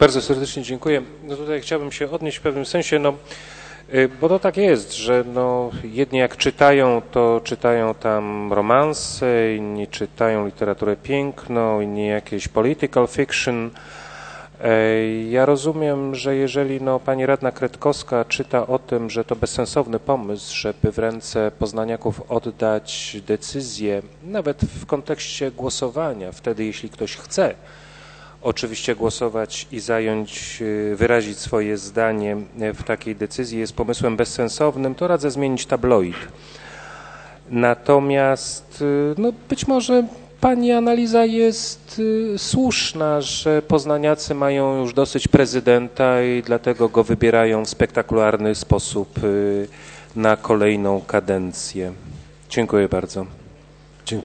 Bardzo serdecznie dziękuję. No tutaj chciałbym się odnieść w pewnym sensie, bo to tak jest, że jedni jak czytają, to czytają tam romanse, inni czytają literaturę piękną, inni jakieś political fiction. Ja rozumiem, że jeżeli pani radna Kretkowska czyta o tym, że to bezsensowny pomysł, żeby w ręce poznaniaków oddać decyzję, nawet w kontekście głosowania, wtedy jeśli ktoś chce oczywiście głosować i wyrazić swoje zdanie w takiej decyzji jest pomysłem bezsensownym, to radzę zmienić tabloid. Natomiast być może pani analiza jest słuszna, że poznaniacy mają już dosyć prezydenta i dlatego go wybierają w spektakularny sposób na kolejną kadencję. Dziękuję bardzo.